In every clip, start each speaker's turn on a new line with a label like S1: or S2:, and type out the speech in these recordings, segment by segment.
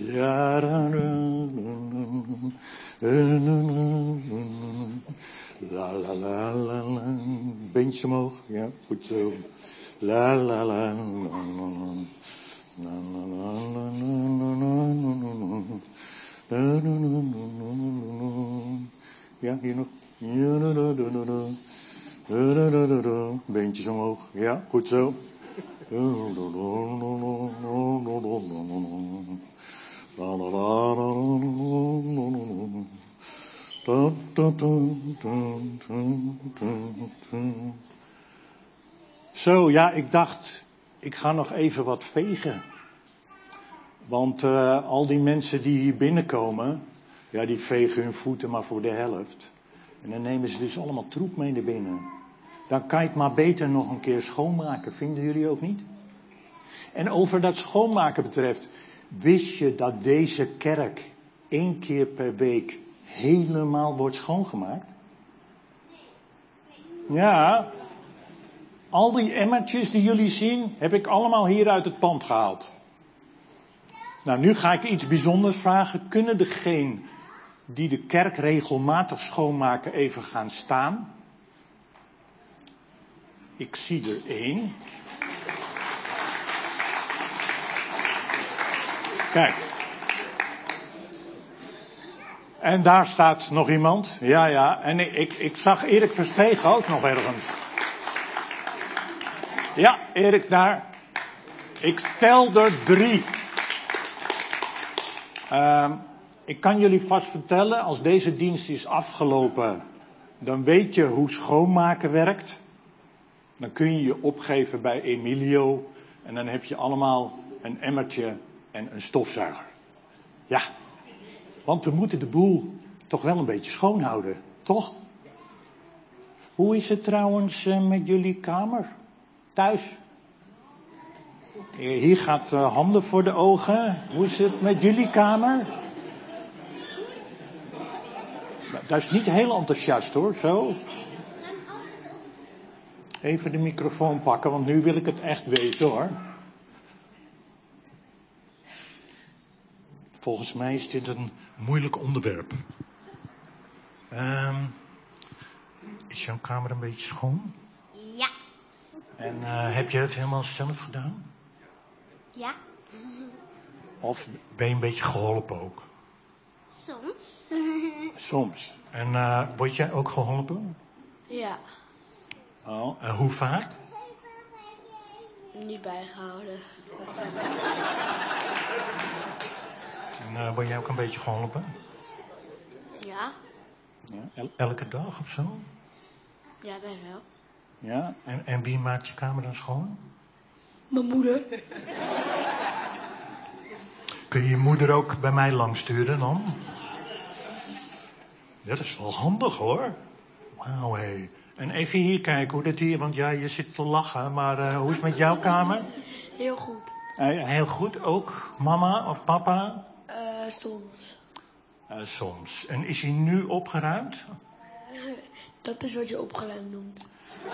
S1: Ja, la la la la la. Beentje omhoog, ja, goed zo. La la la la la. Ja, hier nog. Beentjes omhoog, ja, goed zo. Zo, ja, ik dacht, ik ga nog even wat vegen. Want al die mensen die hier binnenkomen, ja, die vegen hun voeten maar voor de helft. En dan nemen ze dus allemaal troep mee naar binnen. Dan kan je het maar beter nog een keer schoonmaken, vinden jullie ook niet? En over dat schoonmaken betreft, wist je dat deze kerk 1 keer per week helemaal wordt schoongemaakt? Ja, al die emmertjes die jullie zien, heb ik allemaal hier uit het pand gehaald. Nou, nu ga ik iets bijzonders vragen. Kunnen degenen die de kerk regelmatig schoonmaken even gaan staan? Ik zie er 1. Kijk. En daar staat nog iemand. Ja, ja. En ik zag Erik Verstegen ook nog ergens. Ja, Erik daar. Ik tel er 3. Ik kan jullie vast vertellen, als deze dienst is afgelopen, dan weet je hoe schoonmaken werkt. Dan kun je je opgeven bij Emilio en dan heb je allemaal een emmertje en een stofzuiger. Ja, want we moeten de boel toch wel een beetje schoonhouden, toch? Hoe is het trouwens met jullie kamer thuis? Hier gaat handen voor de ogen. Hoe is het met jullie kamer? Dat is niet heel enthousiast hoor, zo. Even de microfoon pakken, want nu wil ik het echt weten hoor. Volgens mij is dit een moeilijk onderwerp. Is jouw kamer een beetje schoon?
S2: Ja.
S1: En heb je het helemaal zelf gedaan?
S2: Ja.
S1: Of ben je een beetje geholpen ook?
S2: Soms.
S1: Soms. En word jij ook geholpen?
S2: Ja.
S1: Oh, en hoe vaak?
S2: Niet bijgehouden.
S1: En word jij ook een beetje geholpen?
S2: Ja.
S1: Ja, elke dag of zo?
S2: Ja, best wel.
S1: Ja, en wie maakt je kamer dan schoon?
S2: Mijn moeder.
S1: Kun je je moeder ook bij mij langsturen dan? Ja, dat is wel handig hoor. Wauw, hé. En even hier kijken hoe dat hier, want ja, je zit te lachen, maar hoe is het met jouw kamer?
S2: Heel goed.
S1: Heel goed, ook mama of papa?
S2: Soms.
S1: Soms. En is hij nu opgeruimd?
S2: Dat is wat je opgeruimd noemt.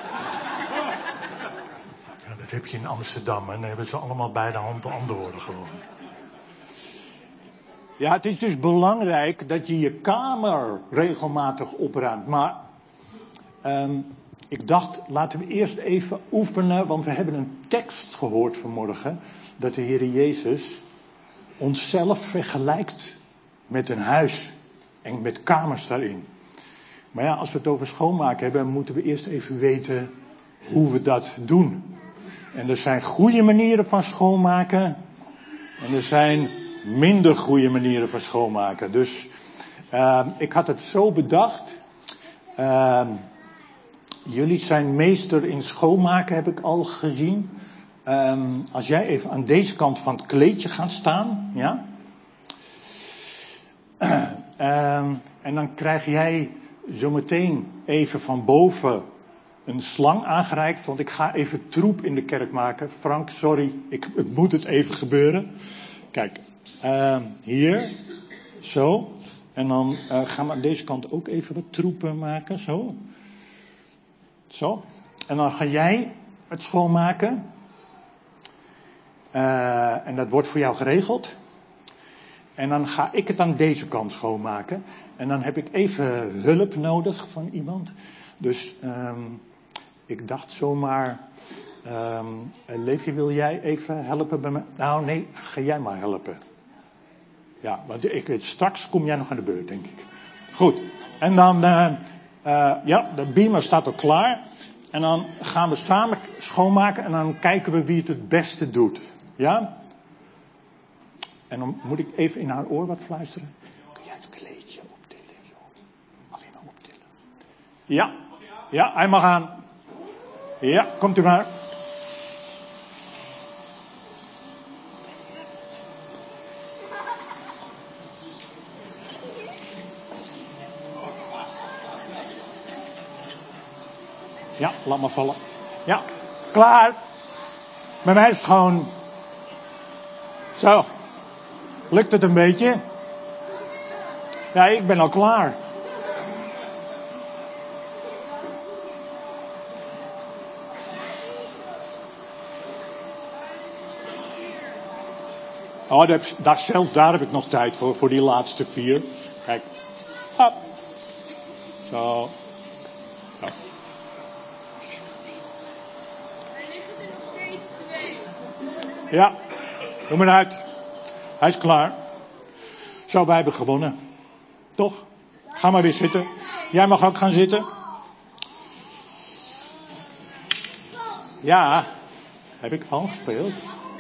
S1: Ja, dat heb je in Amsterdam en dan hebben ze allemaal bij de hand de antwoorden gewoon. Ja, het is dus belangrijk dat je je kamer regelmatig opruimt. Maar ik dacht, laten we eerst even oefenen, want we hebben een tekst gehoord vanmorgen. Dat de Heer Jezus onszelf vergelijkt met een huis en met kamers daarin. Maar ja, als we het over schoonmaken hebben, moeten we eerst even weten hoe we dat doen. En er zijn goede manieren van schoonmaken. En er zijn minder goede manieren van schoonmaken. Dus ik had het zo bedacht. Jullie zijn meester in schoonmaken, heb ik al gezien. Als jij even aan deze kant van het kleedje gaat staan. Ja? En dan krijg jij zometeen even van boven een slang aangereikt. Want ik ga even troep in de kerk maken. Frank, sorry, het moet het even gebeuren. Kijk, hier, zo. En dan gaan we aan deze kant ook even wat troepen maken, zo. Zo. En dan ga jij het schoonmaken. En dat wordt voor jou geregeld. En dan ga ik het aan deze kant schoonmaken. En dan heb ik even hulp nodig van iemand. Dus ik dacht zomaar, Leefje, wil jij even helpen bij mij? Nou nee, ga jij maar helpen. Ja, want straks kom jij nog aan de beurt, denk ik. Goed, en dan, de beamer staat al klaar. En dan gaan we samen schoonmaken en dan kijken we wie het beste doet. Ja? En dan moet ik even in haar oor wat fluisteren. Kun jij het kleedje optillen en zo? Alleen maar optillen. Ja, hij mag aan. Ja, komt u maar. Ja, laat maar vallen. Ja, klaar. Bij mij is het gewoon. Zo. Lukt het een beetje? Ja, ik ben al klaar. Oh, zelfs daar heb ik nog tijd voor die laatste 4. Kijk. Hop. Zo. Zo. Ja, doe maar uit. Hij is klaar. Zo, wij hebben gewonnen. Toch? Ga maar weer zitten. Jij mag ook gaan zitten. Ja, heb ik al gespeeld.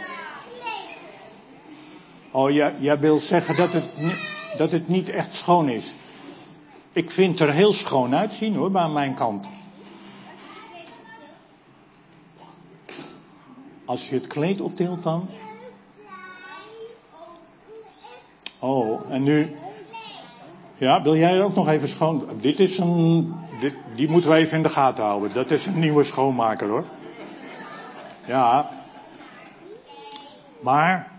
S1: Oh, jij wil zeggen dat het niet echt schoon is. Ik vind het er heel schoon uitzien hoor, aan mijn kant. Als je het kleed optilt dan. Oh, en nu. Ja, wil jij ook nog even schoon? Die moeten we even in de gaten houden. Dat is een nieuwe schoonmaker hoor. Ja. Maar.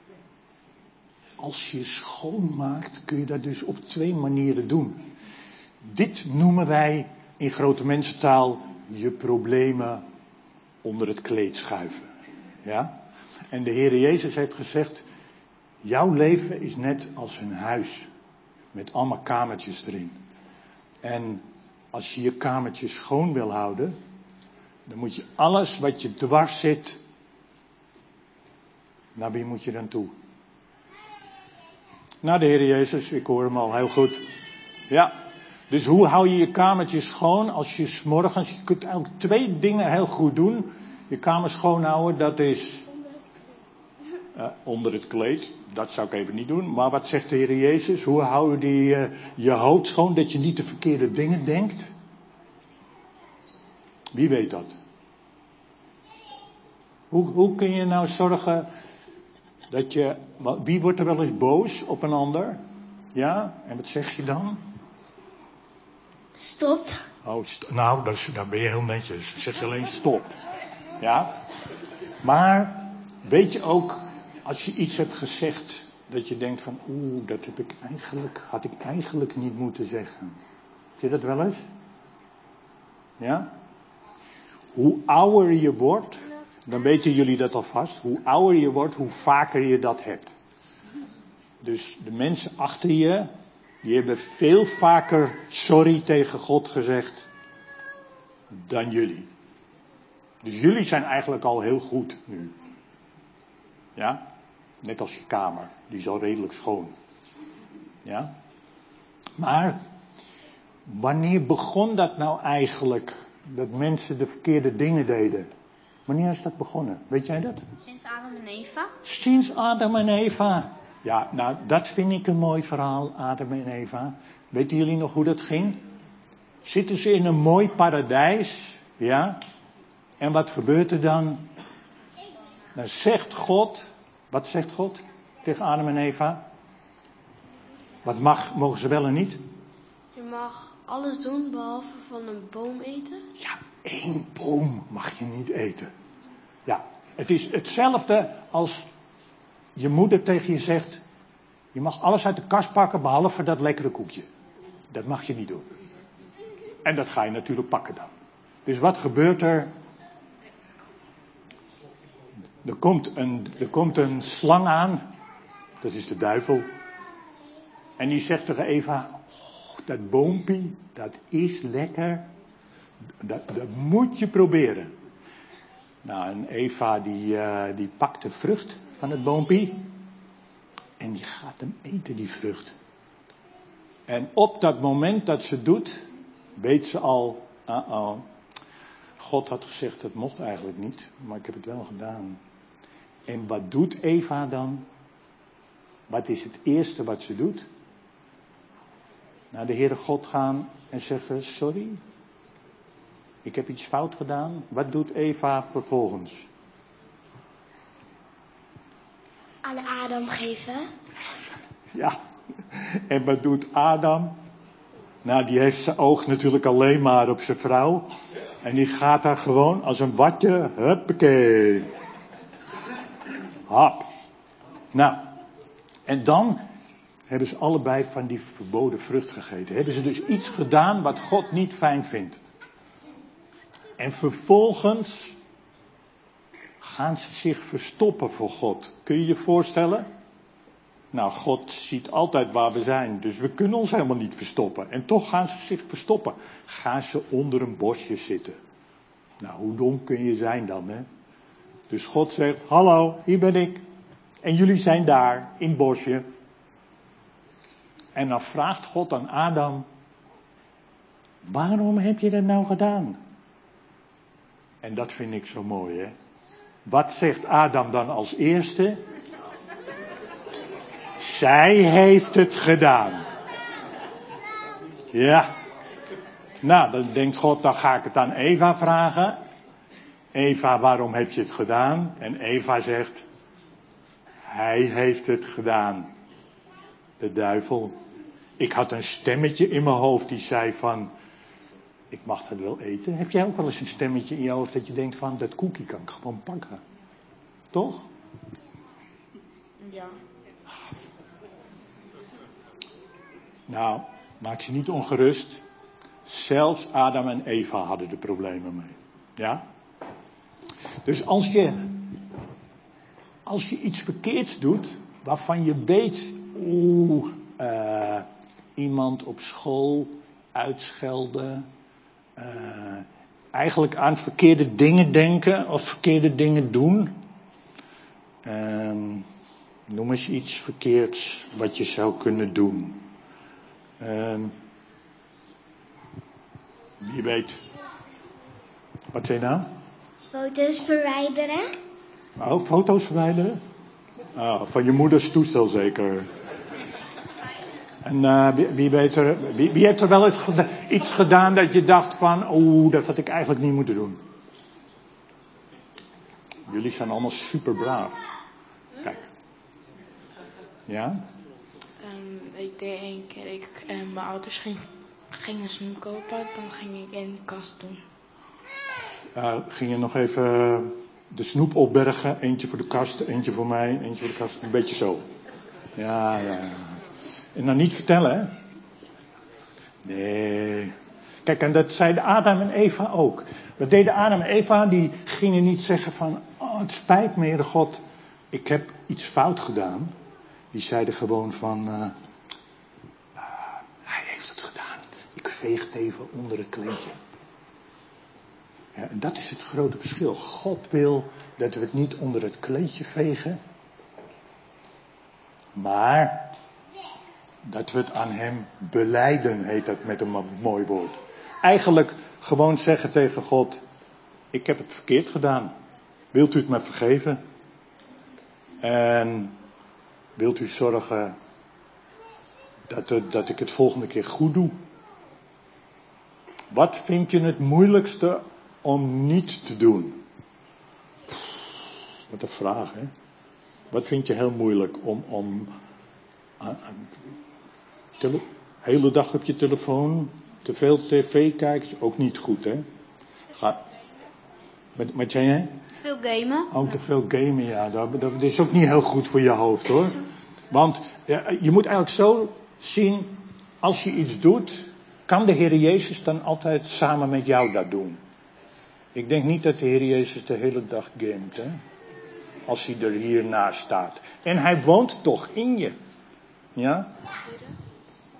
S1: Als je schoonmaakt kun je dat dus op 2 manieren doen. Dit noemen wij in grote mensentaal je problemen onder het kleed schuiven. Ja? En de Heer Jezus heeft gezegd, jouw leven is net als een huis. Met allemaal kamertjes erin. En als je je kamertje schoon wil houden, dan moet je alles wat je dwars zit, naar wie moet je dan toe? Naar de Heer Jezus, ik hoor hem al heel goed. Ja, dus hoe hou je je kamertje schoon als je 's morgens... Je kunt eigenlijk 2 dingen heel goed doen. Je kamer schoonhouden, dat is... onder het kleed, dat zou ik even niet doen. Maar wat zegt de Heer Jezus? Hoe hou je je hoofd schoon, dat je niet de verkeerde dingen denkt? Wie weet dat? Hoe kun je nou zorgen dat je... Wie wordt er wel eens boos op een ander? Ja, en wat zeg je dan?
S2: Stop.
S1: Oh, nou, dan ben je heel netjes. Zeg je alleen stop. Ja? Maar weet je ook, als je iets hebt gezegd, dat je denkt van, dat had ik eigenlijk niet moeten zeggen. Zie je dat wel eens? Ja? Hoe ouder je wordt, dan weten jullie dat alvast. Hoe ouder je wordt, hoe vaker je dat hebt. Dus de mensen achter je, die hebben veel vaker sorry tegen God gezegd dan jullie. Dus jullie zijn eigenlijk al heel goed nu. Ja? Net als je kamer, die is al redelijk schoon. Ja? Maar, wanneer begon dat nou eigenlijk? Dat mensen de verkeerde dingen deden. Wanneer is dat begonnen? Weet jij dat?
S3: Sinds Adam en Eva.
S1: Sinds Adam en Eva. Ja, nou, dat vind ik een mooi verhaal, Adam en Eva. Weten jullie nog hoe dat ging? Zitten ze in een mooi paradijs, ja? En wat gebeurt er dan? Dan zegt God, wat zegt God tegen Adam en Eva? Wat mogen ze wel en niet?
S2: Je mag alles doen behalve van een boom eten.
S1: Ja, 1 boom mag je niet eten. Ja, het is hetzelfde als je moeder tegen je zegt, je mag alles uit de kast pakken behalve dat lekkere koekje. Dat mag je niet doen. En dat ga je natuurlijk pakken dan. Dus wat gebeurt er? Er komt een slang aan. Dat is de duivel. En die zegt tegen Eva, dat boompie, dat is lekker. Dat moet je proberen. Nou, en Eva die pakt de vrucht van het boompie. En die gaat hem eten, die vrucht. En op dat moment dat ze doet, weet ze al, God had gezegd, dat mocht eigenlijk niet, maar ik heb het wel gedaan. En wat doet Eva dan? Wat is het eerste wat ze doet? Naar de Heere God gaan en zeggen, sorry, ik heb iets fout gedaan. Wat doet Eva vervolgens?
S2: Aan Adam geven.
S1: Ja, en wat doet Adam? Nou, die heeft zijn oog natuurlijk alleen maar op zijn vrouw. En die gaat daar gewoon als een watje, huppakee. Hap. Nou, en dan hebben ze allebei van die verboden vrucht gegeten. Hebben ze dus iets gedaan wat God niet fijn vindt. En vervolgens gaan ze zich verstoppen voor God. Kun je je voorstellen? Nou, God ziet altijd waar we zijn, dus we kunnen ons helemaal niet verstoppen. En toch gaan ze zich verstoppen. Gaan ze onder een bosje zitten. Nou, hoe dom kun je zijn dan, hè? Dus God zegt, hallo, hier ben ik. En jullie zijn daar, in het bosje. En dan vraagt God aan Adam, waarom heb je dat nou gedaan? En dat vind ik zo mooi, hè? Wat zegt Adam dan als eerste? Zij heeft het gedaan. Ja. Nou, dan denkt God, dan ga ik het aan Eva vragen. Eva, waarom heb je het gedaan? En Eva zegt, hij heeft het gedaan. De duivel. Ik had een stemmetje in mijn hoofd die zei van, ik mag het wel eten. Heb jij ook wel eens een stemmetje in je hoofd dat je denkt van, dat koekje kan ik gewoon pakken? Toch?
S2: Ja.
S1: Nou, maak je niet ongerust. Zelfs Adam en Eva hadden er problemen mee. Ja? Dus als je iets verkeerds doet, waarvan je weet, iemand op school uitschelden, eigenlijk aan verkeerde dingen denken of verkeerde dingen doen. Noem eens iets verkeerds wat je zou kunnen doen. Wie weet. Wat zei je nou?
S2: Foto's verwijderen.
S1: Oh, foto's verwijderen? Van je moeders toestel zeker. En wie heeft er wel iets gedaan dat je dacht van, dat had ik eigenlijk niet moeten doen? Jullie zijn allemaal super braaf. Kijk. Ja?
S3: Ik deed één keer, mijn ouders gingen snoep kopen, dan ging ik in de kast doen.
S1: Ging je nog even de snoep opbergen, eentje voor de kast, eentje voor mij, eentje voor de kast, een beetje zo. Ja. En dan niet vertellen, hè? Nee. Kijk, en dat zeiden Adam en Eva ook. Wat deden Adam en Eva? Die gingen niet zeggen van, het spijt me, Heere God, ik heb iets fout gedaan. Die zeiden gewoon van, hij heeft het gedaan. Ik veeg het even onder het kleedje. Ja, en dat is het grote verschil. God wil dat we het niet onder het kleedje vegen. Maar dat we het aan hem belijden, heet dat met een mooi woord. Eigenlijk gewoon zeggen tegen God, ik heb het verkeerd gedaan. Wilt u het me vergeven? En wilt u zorgen dat ik het volgende keer goed doe? Wat vind je het moeilijkste om niet te doen? Wat een vraag, hè? Wat vind je heel moeilijk om hele dag op je telefoon, te veel tv kijken, is ook niet goed, hè? Wat zei jij?
S2: Veel gamen.
S1: Ook te veel gamen, ja. Dat is ook niet heel goed voor je hoofd, hoor. Want je moet eigenlijk zo zien, als je iets doet, kan de Heer Jezus dan altijd samen met jou dat doen. Ik denk niet dat de Heer Jezus de hele dag gamet, hè. Als hij er hiernaast staat. En hij woont toch in je. Ja?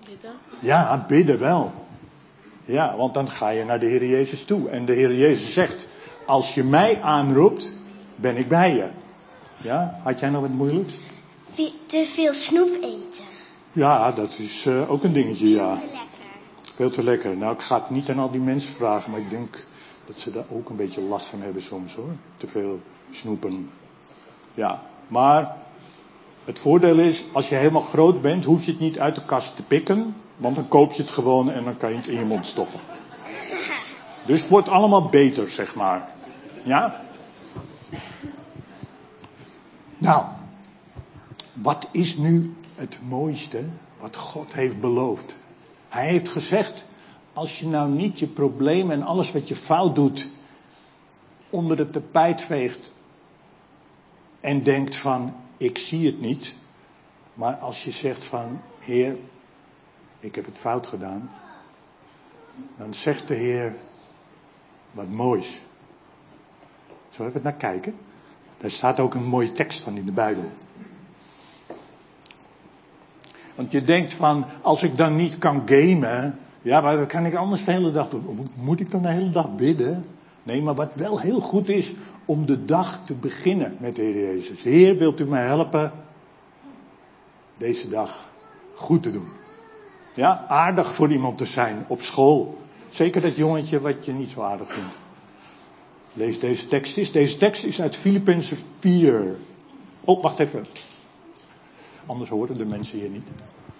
S3: Bidden.
S1: Ja, bidden wel. Ja, want dan ga je naar de Heer Jezus toe. En de Heer Jezus zegt, als je mij aanroept, ben ik bij je. Ja, had jij nog wat moeilijks?
S2: Te veel snoep eten.
S1: Ja, dat is ook een dingetje, ja.
S2: Lekker.
S1: Veel te lekker. Nou, ik ga het niet aan al die mensen vragen, maar ik denk dat ze daar ook een beetje last van hebben soms, hoor. Te veel snoepen. Ja, maar het voordeel is, als je helemaal groot bent, hoef je het niet uit de kast te pikken. Want dan koop je het gewoon en dan kan je het in je mond stoppen. Dus het wordt allemaal beter, zeg maar. Ja? Nou, wat is nu het mooiste wat God heeft beloofd? Hij heeft gezegd, als je nou niet je problemen en alles wat je fout doet onder het tapijt veegt en denkt van, ik zie het niet. Maar als je zegt van, Heer, ik heb het fout gedaan. Dan zegt de Heer, wat moois. Zullen we even naar kijken? Daar staat ook een mooie tekst van in de Bijbel. Want je denkt van, als ik dan niet kan gamen, ja, maar wat kan ik anders de hele dag doen? Moet ik dan de hele dag bidden? Nee, maar wat wel heel goed is, om de dag te beginnen met de Heer Jezus. Heer, wilt u mij helpen deze dag goed te doen? Ja, aardig voor iemand te zijn op school. Zeker dat jongetje wat je niet zo aardig vindt. Lees deze tekst eens. Deze tekst is uit Filippenzen 4. Oh, wacht even. Anders horen de mensen hier niet.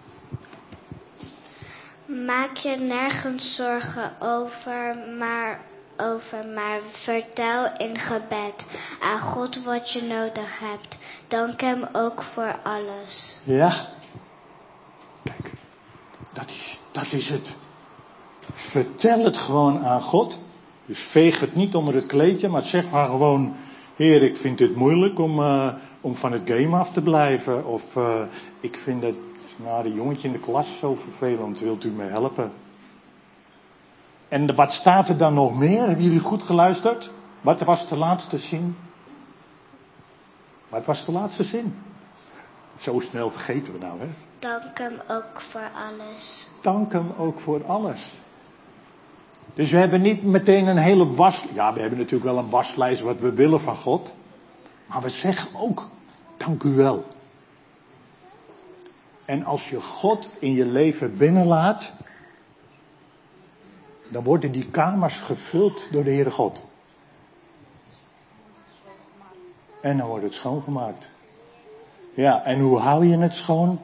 S2: Maak je nergens zorgen over, maar vertel in gebed aan God wat je nodig hebt. Dank hem ook voor alles.
S1: Ja. Kijk, dat is het. Vertel het gewoon aan God. Dus veeg het niet onder het kleedje, maar zeg maar gewoon, Heer, ik vind het moeilijk om van het game af te blijven. Of ik vind het de jongetje in de klas zo vervelend, wilt u mij helpen? En wat staat er dan nog meer? Hebben jullie goed geluisterd? Wat was de laatste zin? Wat was de laatste zin? Zo snel vergeten we nou, hè?
S2: Dank hem ook voor alles.
S1: Dank hem ook voor alles. Dus we hebben niet meteen een hele ja, we hebben natuurlijk wel een waslijst wat we willen van God. Maar we zeggen ook, dank u wel. En als je God in je leven binnenlaat, dan worden die kamers gevuld door de Heere God. En dan wordt het schoongemaakt. Ja, en hoe hou je het schoon?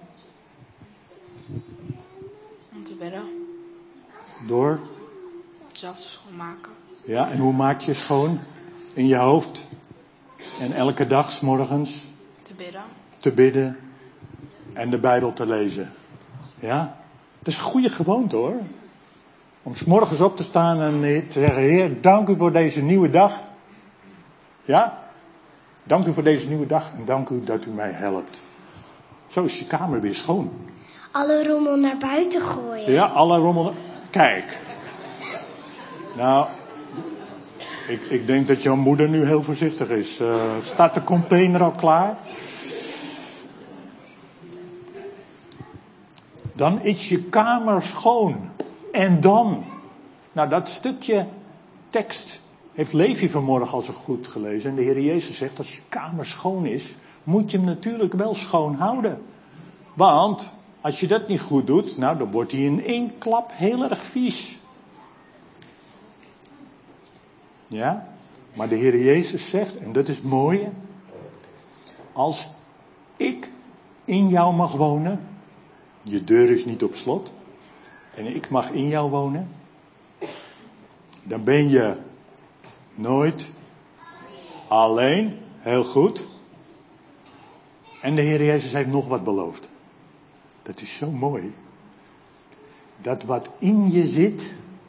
S3: Om te bidden.
S1: Door?
S3: Zelf te schoonmaken.
S1: Ja, en hoe maak je schoon? In je hoofd. En elke dag 's morgens.
S3: Te bidden.
S1: Te bidden. En de Bijbel te lezen. Ja? Dat is een goede gewoonte, hoor. Om 's morgens op te staan en te zeggen, Heer, dank u voor deze nieuwe dag. Ja? Dank u voor deze nieuwe dag en dank u dat u mij helpt. Zo is je kamer weer schoon.
S2: Alle rommel naar buiten gooien.
S1: Ja, alle rommel. Kijk. Nou, ik denk dat jouw moeder nu heel voorzichtig is. Staat de container al klaar? Dan is je kamer schoon. En dan? Nou, dat stukje tekst heeft Levi vanmorgen al zo goed gelezen. En de Heer Jezus zegt, als je kamer schoon is, moet je hem natuurlijk wel schoon houden. Want als je dat niet goed doet, nou, dan wordt hij in één klap heel erg vies. Ja, maar de Heer Jezus zegt, en dat is het mooie, als ik in jou mag wonen, je deur is niet op slot, en ik mag in jou wonen, dan ben je nooit alleen, heel goed. En de Heer Jezus heeft nog wat beloofd. Dat is zo mooi. Dat wat in je zit,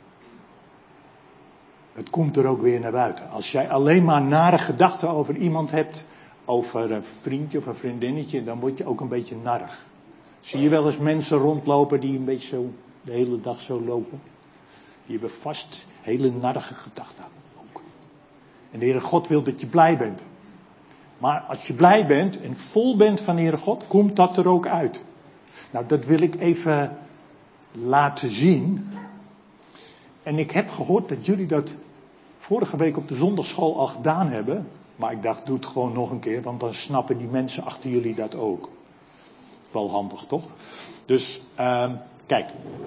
S1: het komt er ook weer naar buiten. Als jij alleen maar nare gedachten over iemand hebt, over een vriendje of een vriendinnetje, dan word je ook een beetje narrig. Zie je wel eens mensen rondlopen die een beetje zo de hele dag zo lopen? Die hebben vast hele narrige gedachten ook. En de Heere God wil dat je blij bent. Maar als je blij bent en vol bent van de Heere God, komt dat er ook uit. Nou, dat wil ik even laten zien. En ik heb gehoord dat jullie dat vorige week op de zondagschool al gedaan hebben. Maar ik dacht, doe het gewoon nog een keer, want dan snappen die mensen achter jullie dat ook. Wel handig, toch? Dus, kijk.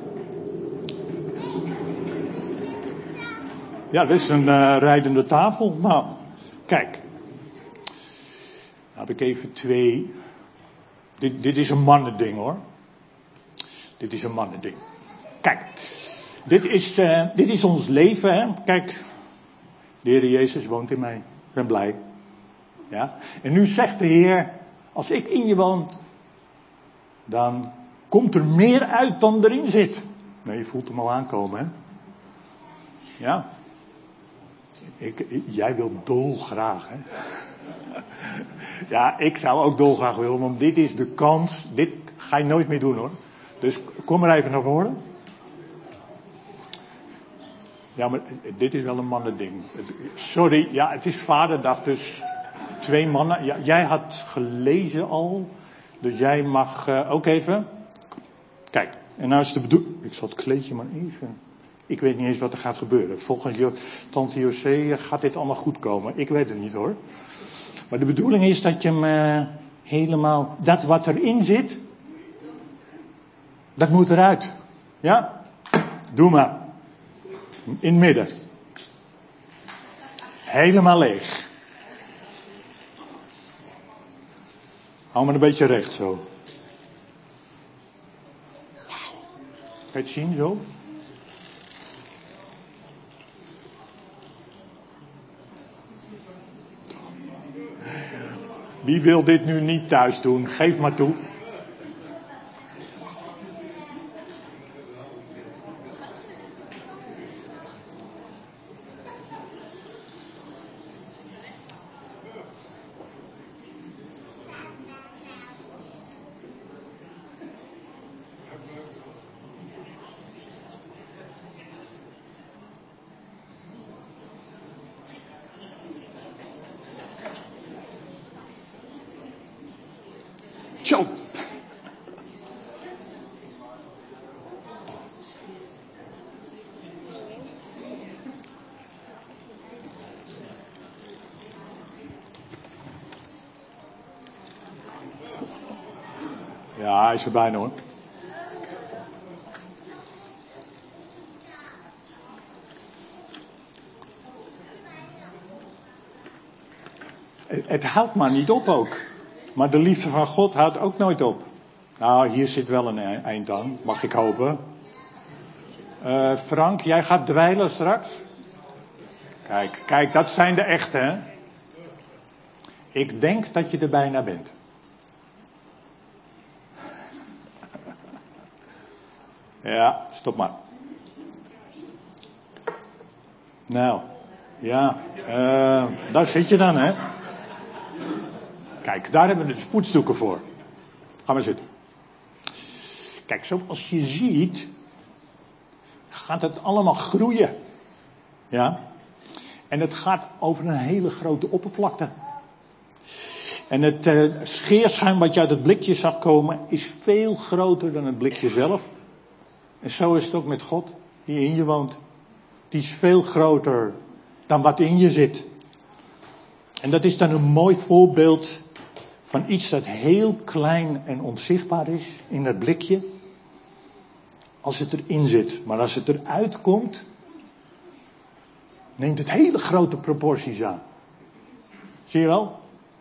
S1: Ja, dit is een rijdende tafel. Nou, kijk. Nou heb ik even 2. Dit is een mannending, hoor. Dit is een mannending. Kijk. Dit is ons leven, hè. Kijk. De Heer Jezus woont in mij. Ik ben blij. Ja. En nu zegt de Heer, als ik in je woon, dan komt er meer uit dan erin zit. Nee, je voelt hem al aankomen, hè. Ja. Jij wilt dolgraag, hè. Ja, ik zou ook dolgraag willen, want dit is de kans. Dit ga je nooit meer doen, hoor. Dus kom maar even naar voren. Ja, maar dit is wel een mannending. Sorry, ja, het is vaderdag, dus 2 mannen. Ja, jij had gelezen al, dus jij mag ook even. Kijk, en nou is de bedoeling. Ik zal het kleedje maar even. Ik weet niet eens wat er gaat gebeuren. Volgens tante José gaat dit allemaal goed komen. Ik weet het niet, hoor. Maar de bedoeling is dat je hem helemaal, dat wat erin zit, dat moet eruit. Ja? Doe maar. In het midden. Helemaal leeg. Hou maar een beetje recht zo. Kan je het zien zo? Wie wil dit nu niet thuis doen? Geef maar toe. Zo. Ja, hij is er bijna, hoor. Het houdt maar niet op ook. Maar de liefde van God houdt ook nooit op. Nou, hier zit wel een eind aan, mag ik hopen. Frank, jij gaat dweilen straks? Kijk, dat zijn de echte, hè. Ik denk dat je er bijna bent. Ja, stop maar. Nou, ja, daar zit je dan, hè. Kijk, daar hebben we de spoedstoeken voor. Ga maar zitten. Kijk, zoals je ziet, gaat het allemaal groeien. Ja. En het gaat over een hele grote oppervlakte. En het scheerschuim wat je uit het blikje zag komen, is veel groter dan het blikje zelf. En zo is het ook met God, die in je woont. Die is veel groter dan wat in je zit. En dat is dan een mooi voorbeeld van iets dat heel klein en onzichtbaar is in dat blikje. Als het erin zit. Maar als het eruit komt, neemt het hele grote proporties aan. Zie je wel?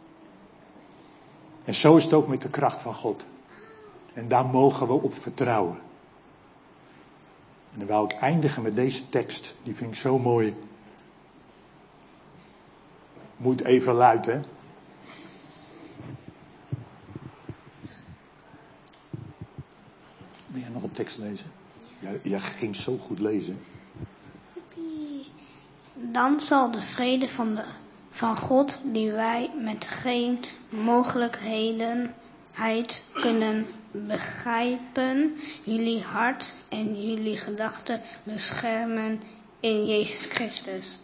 S1: En zo is het ook met de kracht van God. En daar mogen we op vertrouwen. En dan wou ik eindigen met deze tekst. Die vind ik zo mooi. Moet even luid, hè? Wil jij nog een tekst lezen? Jij ging zo goed lezen.
S4: Dan zal de vrede van God, die wij met geen mogelijkheid kunnen begrijpen, jullie hart en jullie gedachten beschermen in Jezus Christus.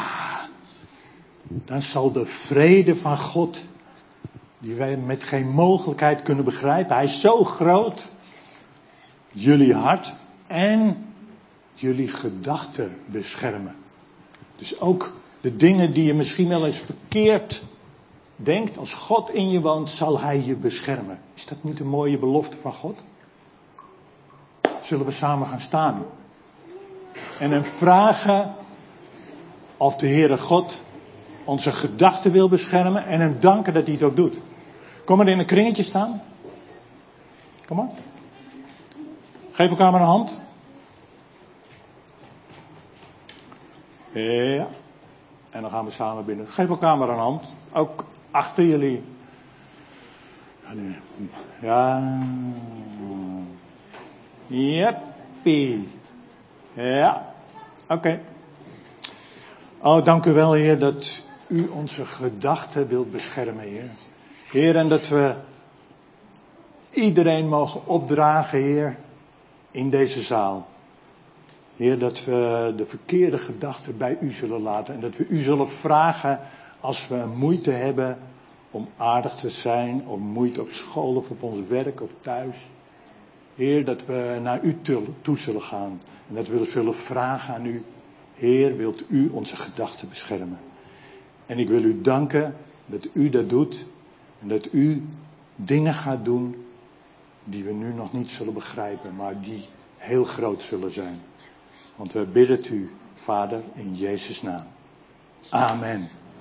S1: Dan zal de vrede van God, die wij met geen mogelijkheid kunnen begrijpen, hij is zo groot, jullie hart en jullie gedachten beschermen. Dus ook de dingen die je misschien wel eens verkeerd denkt, als God in je woont, zal Hij je beschermen. Is dat niet een mooie belofte van God? Zullen we samen gaan staan en hem vragen of de Heere God onze gedachten wil beschermen en hem danken dat hij het ook doet. Kom maar in een kringetje staan. Kom maar. Geef elkaar maar een hand. Ja. En dan gaan we samen binnen. Geef elkaar maar een hand. Ook achter jullie. Ja. Jeppie. Ja. Oké. Oh, dank u wel, Heer, dat u onze gedachten wilt beschermen, Heer. Heer, en dat we iedereen mogen opdragen, Heer, in deze zaal. Heer, dat we de verkeerde gedachten bij u zullen laten. En dat we u zullen vragen als we moeite hebben om aardig te zijn. Of moeite op school of op ons werk of thuis. Heer, dat we naar u toe zullen gaan. En dat we zullen vragen aan u. Heer, wilt u onze gedachten beschermen? En ik wil u danken dat u dat doet. En dat u dingen gaat doen die we nu nog niet zullen begrijpen. Maar die heel groot zullen zijn. Want we bidden het u, Vader, in Jezus' naam. Amen.